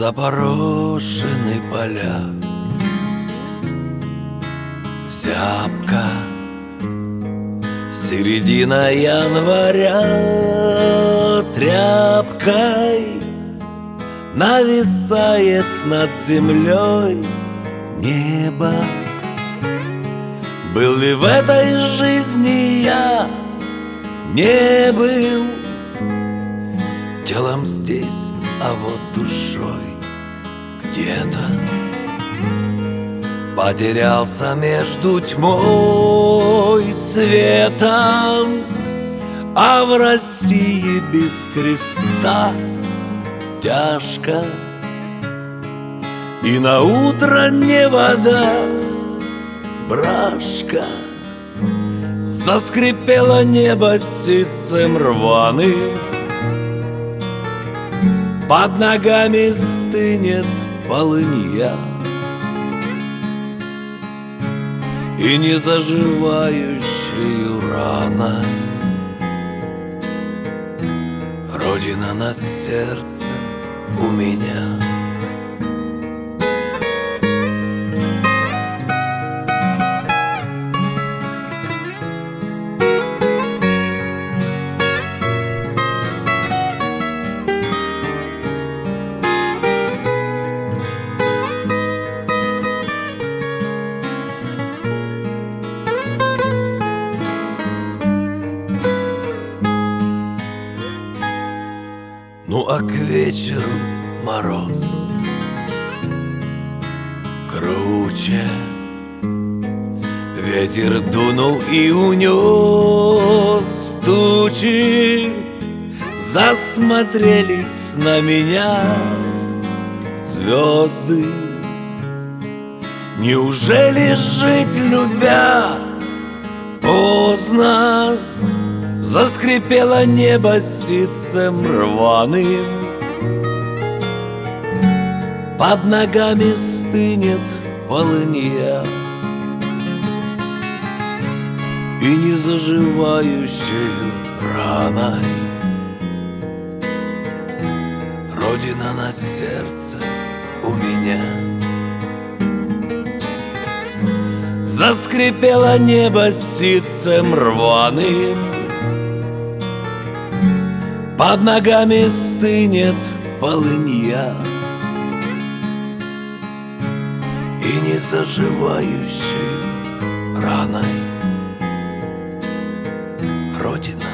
Запорошены поля, зябко, середина января. Тряпкой нависает над землей небо. Был ли в этой жизни я? Не был. Телом здесь, а вот душой где-то потерялся между тьмой и светом. А в России без креста тяжко, и на утро не вода, брашка. Заскрипело небо ситцем рваным, под ногами стынет полынья, и не заживающую раной Родина на сердце у меня. Ну а к вечеру мороз круче, ветер дунул и унес тучи. Засмотрелись на меня звезды. Неужели жить любя поздно? Заскрипело небо ситцем рваным, под ногами стынет полынья, и не заживающей раной Родина на сердце у меня. Заскрипело небо ситцем рваным, под ногами стынет полынья, и не заживающей раной Родина